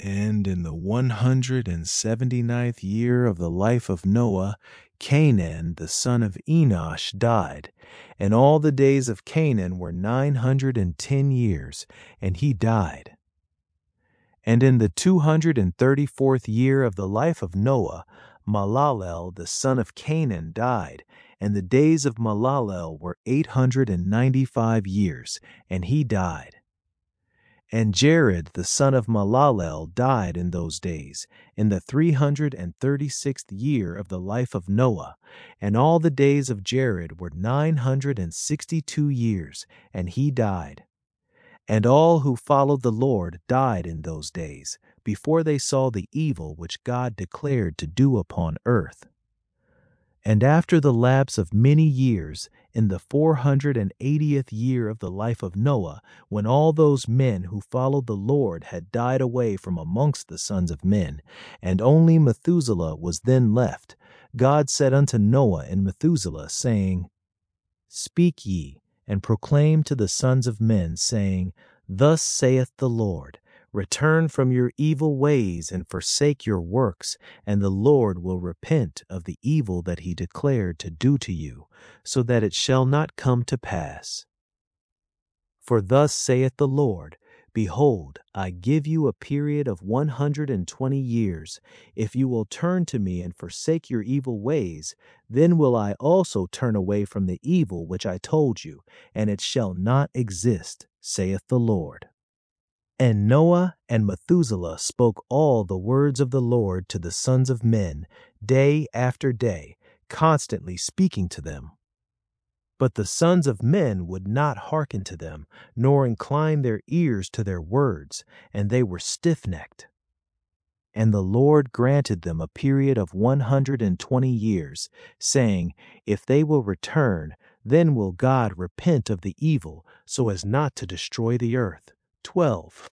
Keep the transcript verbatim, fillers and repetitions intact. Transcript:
And in the one hundred and seventy-ninth year of the life of Noah, Canaan the son of Enosh died. And all the days of Canaan were nine hundred and ten years, and he died. And in the two hundred and thirty-fourth year of the life of Noah, Malalel the son of Canaan died. And the days of Malalel were eight hundred and ninety-five years, and he died. And Jared the son of Malalel died in those days, in the three hundred and thirty-sixth year of the life of Noah. And all the days of Jared were nine hundred and sixty-two years, and he died. And all who followed the Lord died in those days, before they saw the evil which God declared to do upon earth. And after the lapse of many years, in the four hundred and eightieth year of the life of Noah, when all those men who followed the Lord had died away from amongst the sons of men, and only Methuselah was then left, God said unto Noah and Methuselah, saying, Speak ye, and proclaim to the sons of men, saying, Thus saith the Lord, Return from your evil ways and forsake your works, and the Lord will repent of the evil that he declared to do to you, so that it shall not come to pass. For thus saith the Lord, Behold, I give you a period of one hundred and twenty years. If you will turn to me and forsake your evil ways, then will I also turn away from the evil which I told you, and it shall not exist, saith the Lord. And Noah and Methuselah spoke all the words of the Lord to the sons of men, day after day, constantly speaking to them. But the sons of men would not hearken to them, nor incline their ears to their words, and they were stiff-necked. And the Lord granted them a period of one hundred and twenty years, saying, If they will return, then will God repent of the evil, so as not to destroy the earth. twelve.